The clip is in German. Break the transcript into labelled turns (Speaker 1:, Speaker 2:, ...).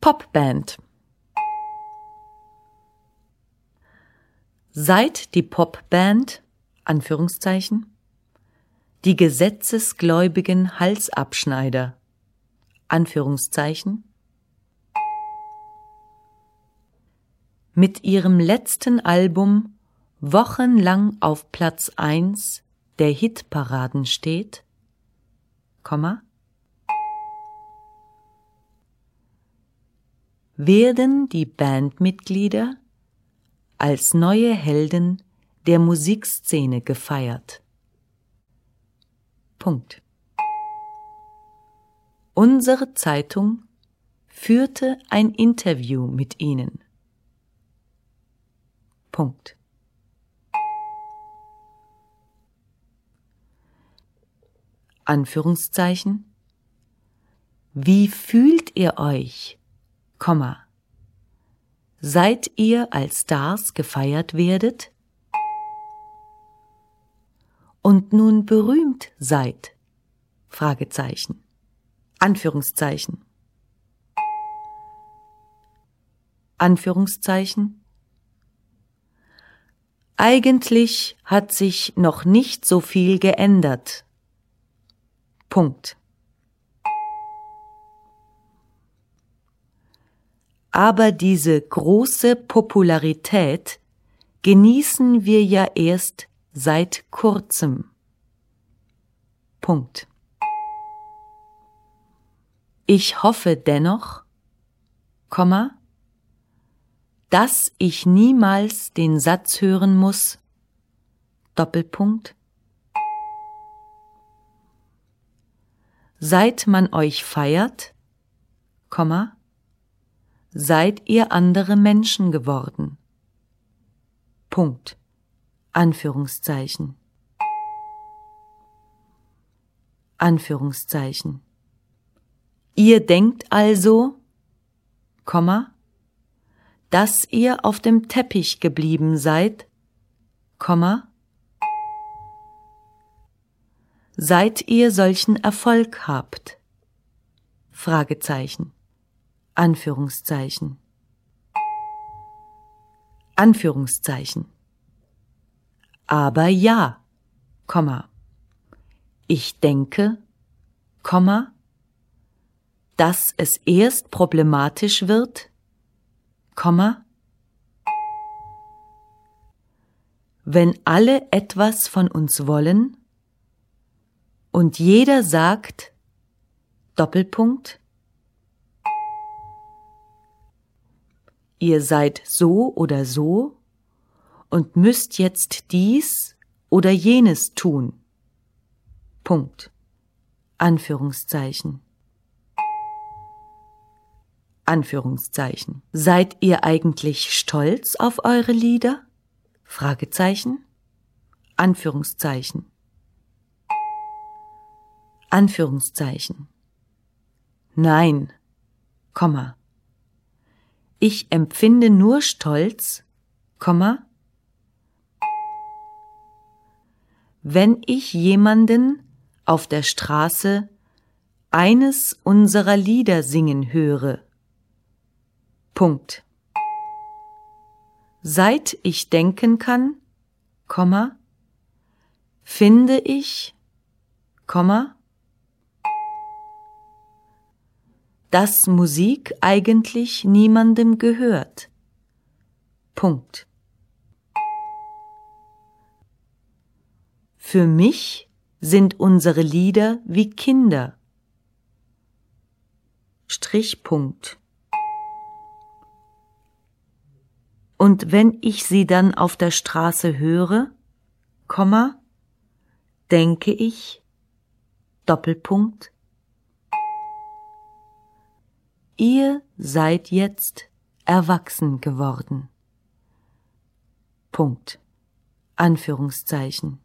Speaker 1: Popband. Seit die Popband, Anführungszeichen, die gesetzesgläubigen Halsabschneider, Anführungszeichen, mit ihrem letzten Album wochenlang auf Platz 1 der Hitparaden steht, werden die Bandmitglieder als neue Helden der Musikszene gefeiert. Punkt. Unsere Zeitung führte ein Interview mit ihnen. Punkt. Anführungszeichen. Wie fühlt ihr euch, seit ihr als Stars gefeiert werdet und nun berühmt seid? Fragezeichen. Anführungszeichen. Anführungszeichen. Eigentlich hat sich noch nicht so viel geändert. Punkt. Aber diese große Popularität genießen wir ja erst seit kurzem. Punkt. Ich hoffe dennoch, dass ich niemals den Satz hören muss, Doppelpunkt, seit man euch feiert, seid ihr andere Menschen geworden. Punkt. Anführungszeichen. Anführungszeichen. Ihr denkt also, dass ihr auf dem Teppich geblieben seid, seit ihr solchen Erfolg habt? Fragezeichen. Anführungszeichen. Anführungszeichen. Aber ja, ich denke, dass es erst problematisch wird, wenn alle etwas von uns wollen und jeder sagt, Doppelpunkt, ihr seid so oder so und müsst jetzt dies oder jenes tun. Punkt. Anführungszeichen. Anführungszeichen. Seid ihr eigentlich stolz auf eure Lieder? Fragezeichen. Anführungszeichen. Anführungszeichen. Nein, ich empfinde nur Stolz, wenn ich jemanden auf der Straße eines unserer Lieder singen höre. Punkt. Seit ich denken kann, finde ich, dass Musik eigentlich niemandem gehört. Punkt. Für mich sind unsere Lieder wie Kinder. Strichpunkt. Und wenn ich sie dann auf der Straße höre, denke ich, Doppelpunkt, ihr seid jetzt erwachsen geworden. Punkt. Anführungszeichen.